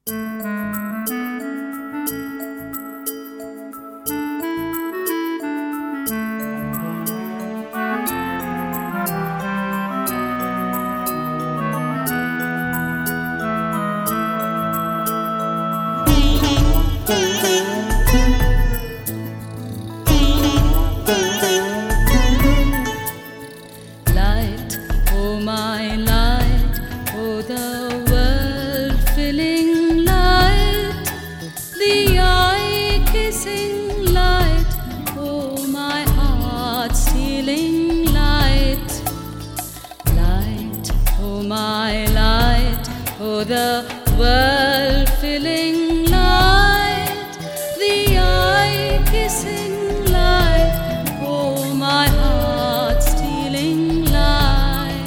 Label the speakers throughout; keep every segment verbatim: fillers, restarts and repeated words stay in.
Speaker 1: Light, oh my light, oh the world filling light, the eye kissing light, oh my heart stealing light. Light, oh my light, oh the world filling light, the eye kissing light, oh my heart stealing light.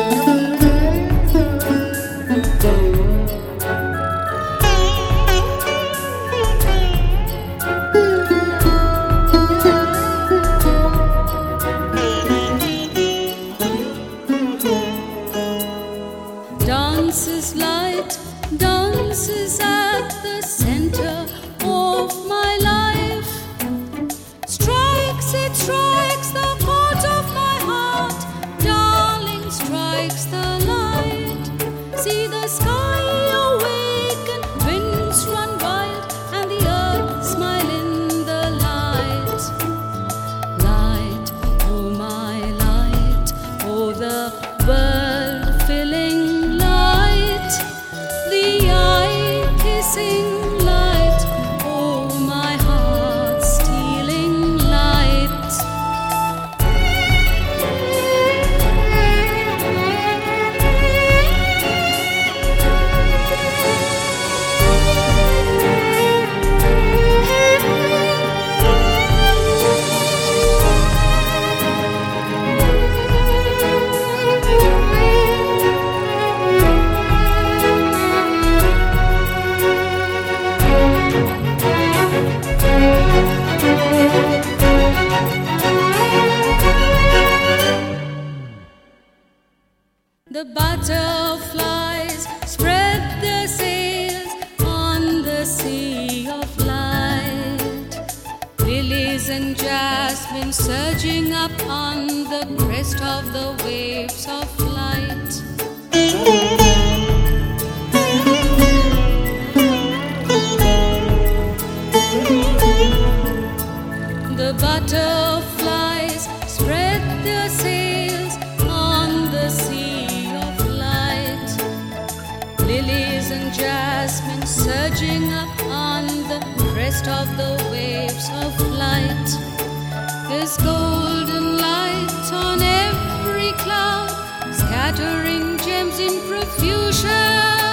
Speaker 1: Dances light, dances at the center of my life. Strikes, it strikes the chords of my heart. Darling, strikes the light. See the sky awaken, winds run wild, and the earth smile in the light. Light, oh my light, oh the world filling light, the eye kissing light, oh my heart stealing light. The butterflies spread their sails on the sea of light. Lilies and jasmine surging up on the crest of the waves of light. The butterflies spread their sails on the sea of light. Lilies and jasmine surging up on the crest of the waves of light. There's golden light on every cloud, scattering gems in profusion.